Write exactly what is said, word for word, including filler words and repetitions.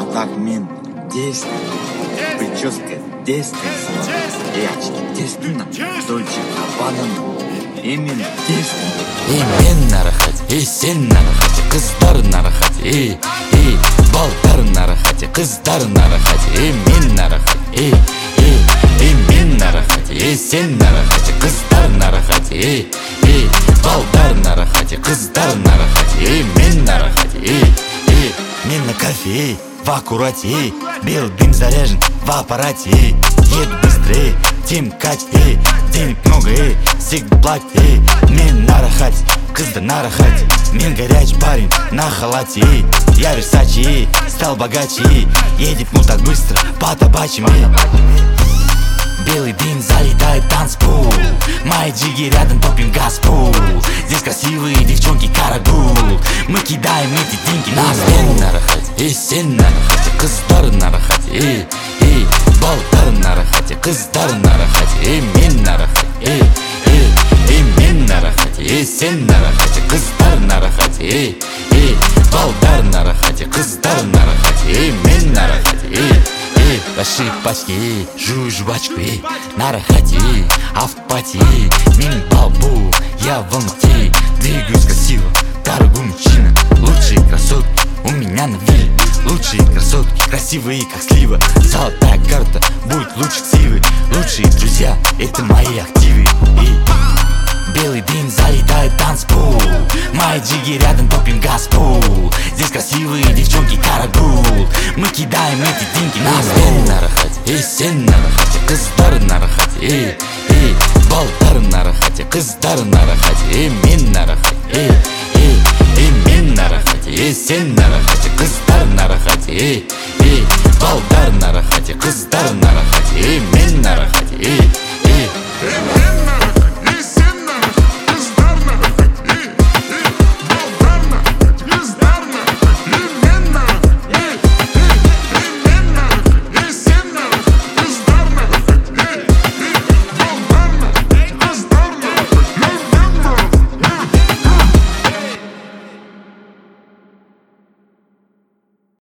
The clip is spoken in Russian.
А так мен десять, прическа десять, и очки десять, Дольче Габбана именно десять. И мен нарахат, и сен нарахат, қыздар нарахат, и и балдар нарахат, қыздар нарахат, и мен нарахат, и и и мен нарахат, и сен нарахат, қыздар нарахат, и и балдар нарахат, қыздар нарахат, и мен нарахат, и и мен на кофе, в аккурате, белый дым заряжен в аппарате. Еду быстрее, тем кате, денег много, эй, всегда платят, эй. Мен нарахать, қыздар нарахать, мен горячий парень на халате, эй. Я Версачи, эй, стал богаче, эй. Едет ну так быстро, по табачим, эй. Белый дым залетает в танцпол, мои джиги рядом, топим газпол. Здесь красивые девчонки, карагул. Мы кидаем эти деньги на стол. Нарахать, и сен нарахать, қыздар нарахать, и и балдар нарахать, қыздар нарахать, и мен нарахать, и и и мен нарахать, и сен нарахать, қыздар нарахать, и и балдар нарахать, қыздар нарахать, и мен нарахать, и и большие пачки, жую жвачку, и нарахать, и автопати, мен балбу, я в Алмате, двигаюсь красиво, дорогой мужчина, лучшие красотки у меня на вилле. Лучшие красотки, красивые как слива. Золотая карта будет лучше ксивы. Лучшие друзья, это мои активы. И белый дым залетает в танцпол, мои джиги рядом, топим газпол. Здесь красивые девчонки, карагул. Мы кидаем эти деньги на стол. Нарахать, и сен нарахать, қыздар нарахать, и и балдар нарахать, қыздар нарахать, и мен нарахать, и и и мен нарахать, и сен нарахать, қыздар нарахать, и и балдар нарахать, қыздар нарахать, и мен нарахать.